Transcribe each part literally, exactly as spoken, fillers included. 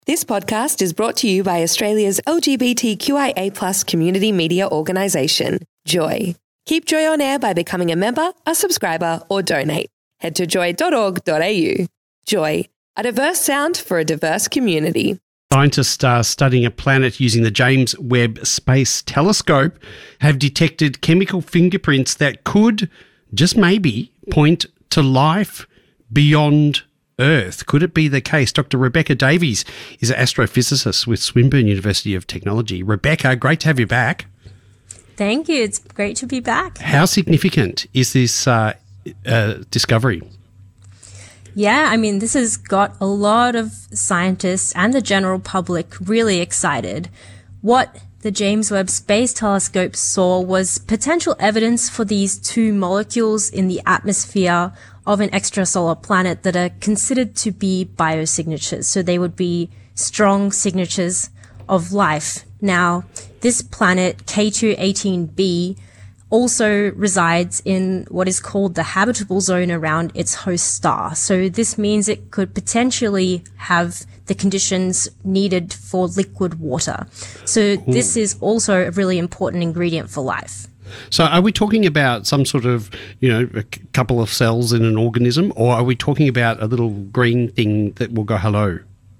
This podcast is brought to you by Australia's L G B T Q I A plus community media organisation, Joy. Keep Joy on air by becoming a member, a subscriber, or donate. Head to joy dot org dot a u. Joy, a diverse sound for a diverse community. Scientists uh, studying a planet using the James Webb Space Telescope have detected chemical fingerprints that could, just maybe, point to life beyond Earth. Could it be the case? Doctor Rebecca Davies is an astrophysicist with Swinburne University of Technology. Rebecca, great to have you back. Thank you. It's great to be back. How significant is this uh, uh, discovery? Yeah, I mean, this has got a lot of scientists and the general public really excited. What the James Webb Space Telescope saw was potential evidence for these two molecules in the atmosphere of an extrasolar planet that are considered to be biosignatures. So they would be strong signatures of life. Now, this planet, K two eighteen b, also resides in what is called the habitable zone around its host star. So this means it could potentially have the conditions needed for liquid water. So this is also a really important ingredient for life. So are we talking about some sort of, you know, a c- couple of cells in an organism, or are we talking about a little green thing that will go hello?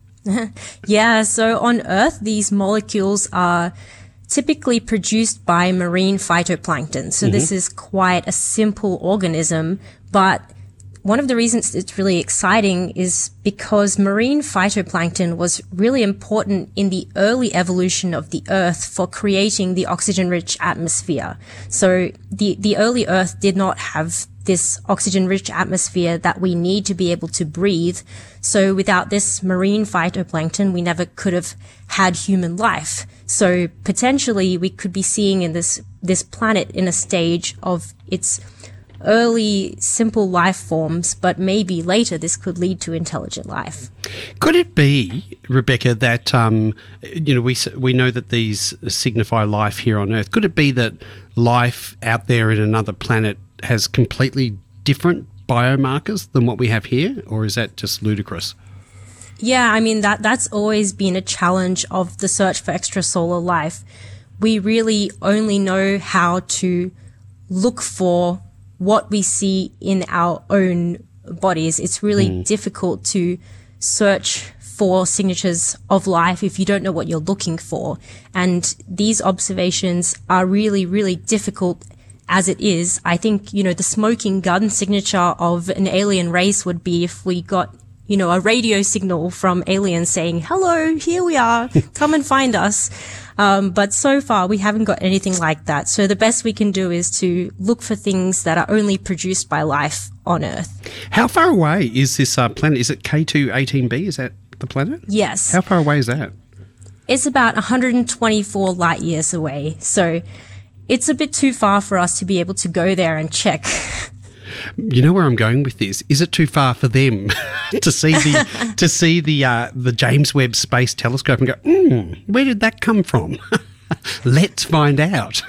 Yeah, so on Earth, these molecules are typically produced by marine phytoplankton. So mm-hmm. this is quite a simple organism, but one of the reasons it's really exciting is because marine phytoplankton was really important in the early evolution of the Earth for creating the oxygen-rich atmosphere. So the, the early Earth did not have this oxygen-rich atmosphere that we need to be able to breathe. So without this marine phytoplankton, we never could have had human life. So potentially we could be seeing in this, this planet in a stage of its early simple life forms, but maybe later this could lead to intelligent life. Could it be, Rebecca, that um, you know we we know that these signify life here on Earth? Could it be that life out there in another planet has completely different biomarkers than what we have here, or is that just ludicrous? Yeah, I mean that that's always been a challenge of the search for extrasolar life. We really only know how to look for what we see in our own bodies. It's really mm. difficult to search for signatures of life if you don't know what you're looking for. And these observations are really, really difficult as it is. I think, you know, the smoking gun signature of an alien race would be if we got, you know, a radio signal from aliens saying, hello, here we are, come and find us. Um, but so far we haven't got anything like that. So the best we can do is to look for things that are only produced by life on Earth. How far away is this uh, planet? Is it K two eighteen b? Is that the planet? Yes. How far away is that? It's about one hundred twenty-four light years away. So it's a bit too far for us to be able to go there and check. You know where I'm going with this? Is it too far for them to see the to see the uh, the James Webb Space Telescope and go, mm, where did that come from? Let's find out.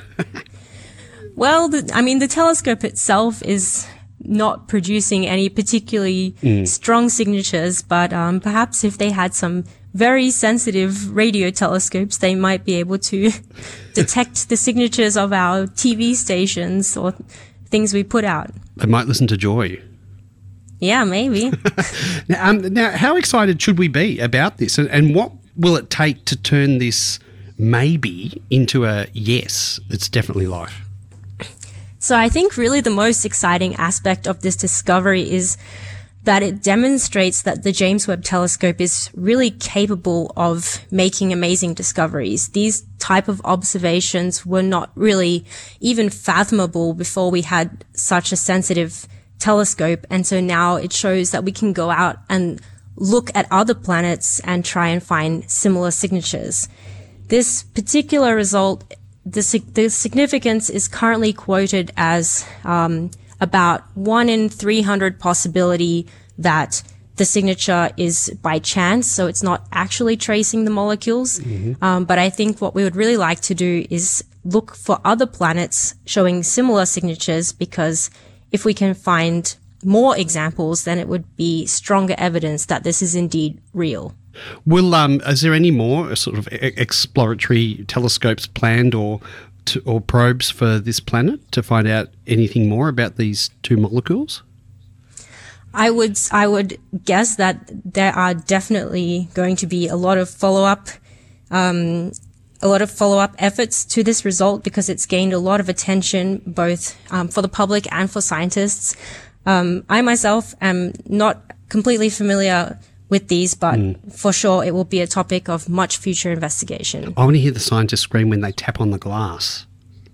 Well, the, I mean, the telescope itself is not producing any particularly mm. strong signatures, but um, perhaps if they had some very sensitive radio telescopes, they might be able to detect the signatures of our T V stations or things we put out. They might listen to Joy. Yeah, maybe. now, um, now, how excited should we be about this? And, and what will it take to turn this maybe into a yes, it's definitely life? So I think really the most exciting aspect of this discovery is that it demonstrates that the James Webb Telescope is really capable of making amazing discoveries. These type of observations were not really even fathomable before we had such a sensitive telescope. And so now it shows that we can go out and look at other planets and try and find similar signatures. This particular result, the, the significance is currently quoted as um, about one in three hundred possibility that the signature is by chance, so it's not actually tracing the molecules. Mm-hmm. Um, but I think what we would really like to do is look for other planets showing similar signatures, because if we can find more examples, then it would be stronger evidence that this is indeed real. Will um, is there any more sort of e- exploratory telescopes planned or to, or probes for this planet to find out anything more about these two molecules? I would I would guess that there are definitely going to be a lot of follow up, um, a lot of follow up efforts to this result because it's gained a lot of attention both um, for the public and for scientists. Um, I myself am not completely familiar with these, but mm. for sure it will be a topic of much future investigation. I want to hear the scientists scream when they tap on the glass.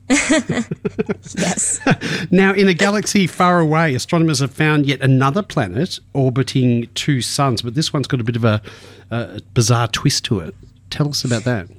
Yes. Now, in a galaxy far away, astronomers have found yet another planet orbiting two suns, but this one's got a bit of a, a bizarre twist to it. Tell us about that.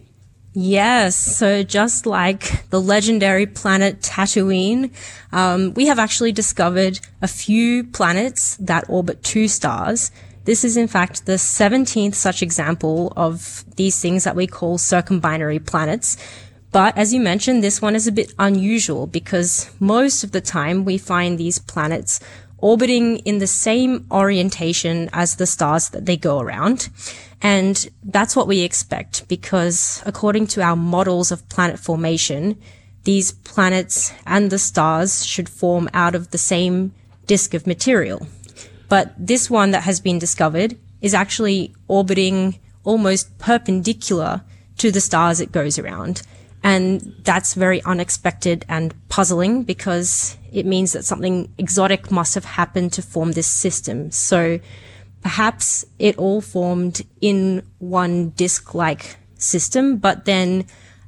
Yes, so just like the legendary planet Tatooine, um, we have actually discovered a few planets that orbit two stars. This is in fact the seventeenth such example of these things that we call circumbinary planets. But as you mentioned, this one is a bit unusual because most of the time we find these planets orbiting in the same orientation as the stars that they go around. And that's what we expect because according to our models of planet formation, these planets and the stars should form out of the same disk of material. But this one that has been discovered is actually orbiting almost perpendicular to the stars it goes around. And that's very unexpected and puzzling because it means that something exotic must have happened to form this system. So perhaps it all formed in one disk-like system, but then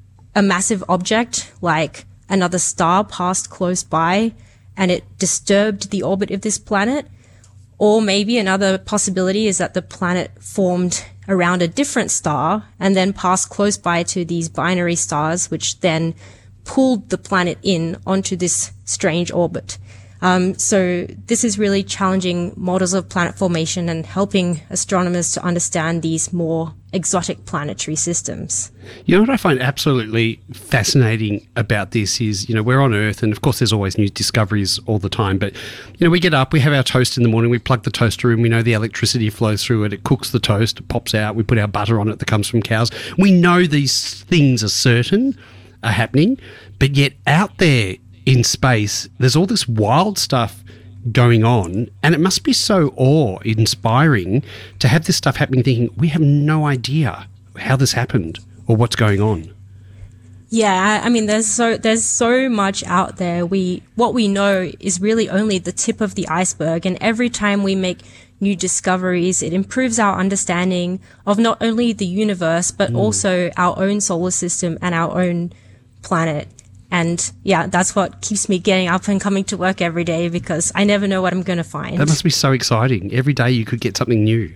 a massive object like another star passed close by and it disturbed the orbit of this planet. Or maybe another possibility is that the planet formed around a different star and then passed close by to these binary stars, which then pulled the planet in onto this strange orbit. Um, so this is really challenging models of planet formation and helping astronomers to understand these more exotic planetary systems. You know what I find absolutely fascinating about this is, you know, we're on Earth and of course there's always new discoveries all the time, but, you know, we get up, we have our toast in the morning, we plug the toaster in, we know the electricity flows through it, it cooks the toast, it pops out, we put our butter on it that comes from cows. We know these things are certain, are happening, but yet out there in space, there's all this wild stuff going on, and it must be so awe-inspiring to have this stuff happening, thinking, we have no idea how this happened or what's going on. Yeah, I mean, there's so there's so much out there. We what we know is really only the tip of the iceberg, and every time we make new discoveries, it improves our understanding of not only the universe, but mm. also our own solar system and our own planet. And yeah, that's what keeps me getting up and coming to work every day because I never know what I'm going to find. That must be so exciting. Every day you could get something new.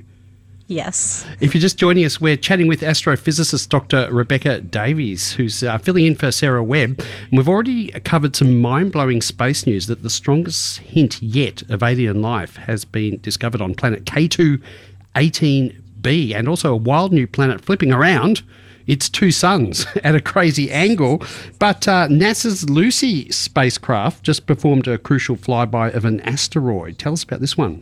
Yes. If you're just joining us, we're chatting with astrophysicist Doctor Rebecca Davies, who's uh, filling in for Sarah Webb. And we've already covered some mind-blowing space news that the strongest hint yet of alien life has been discovered on planet K two eighteen b, and also a wild new planet flipping around its two suns at a crazy angle. But uh, NASA's Lucy spacecraft just performed a crucial flyby of an asteroid. Tell us about this one.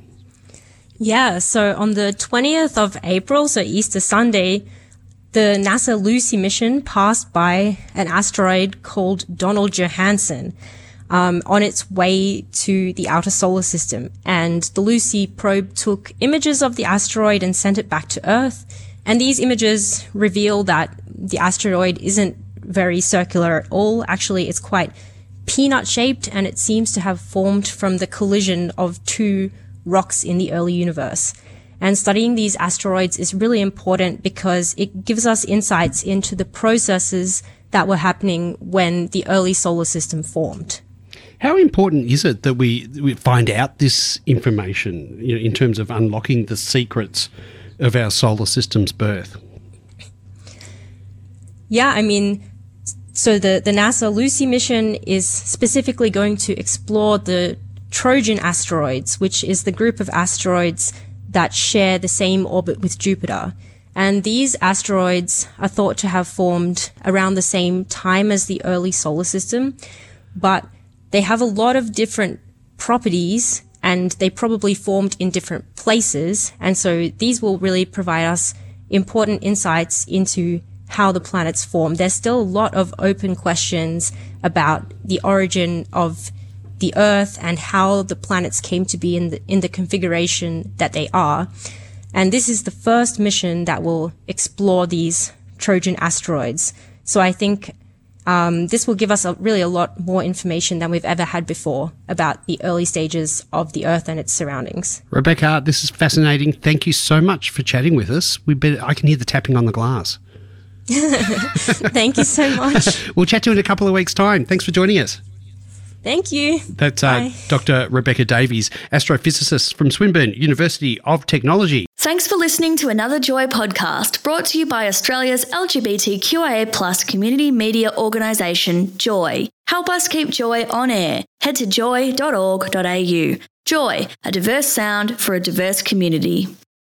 Yeah, so on the twentieth of April, so Easter Sunday, the NASA Lucy mission passed by an asteroid called Donald Johanson um, on its way to the outer solar system. And the Lucy probe took images of the asteroid and sent it back to Earth. And these images reveal that the asteroid isn't very circular at all. Actually, it's quite peanut-shaped, and it seems to have formed from the collision of two rocks in the early universe. And studying these asteroids is really important because it gives us insights into the processes that were happening when the early solar system formed. How important is it that we, we find out this information, you know, in terms of unlocking the secrets of our solar system's birth? Yeah, I mean, so the, the NASA Lucy mission is specifically going to explore the Trojan asteroids, which is the group of asteroids that share the same orbit with Jupiter. And these asteroids are thought to have formed around the same time as the early solar system, but they have a lot of different properties and they probably formed in different places. And so these will really provide us important insights into how the planets form. There's still a lot of open questions about the origin of the Earth and how the planets came to be in the, in the configuration that they are. And this is the first mission that will explore these Trojan asteroids. So I think um, this will give us a, really a lot more information than we've ever had before about the early stages of the Earth and its surroundings. Rebecca, this is fascinating. Thank you so much for chatting with us. We better, I can hear the tapping on the glass. Thank you so much. We'll chat to you in a couple of weeks' time. Thanks for joining us. Thank you. That's uh, Doctor Rebecca Davies, astrophysicist from Swinburne University of Technology. Thanks for listening to another Joy podcast brought to you by Australia's L G B T Q I A plus community media organisation, Joy. Help us keep Joy on air. Head to joy dot org dot a u. Joy, a diverse sound for a diverse community.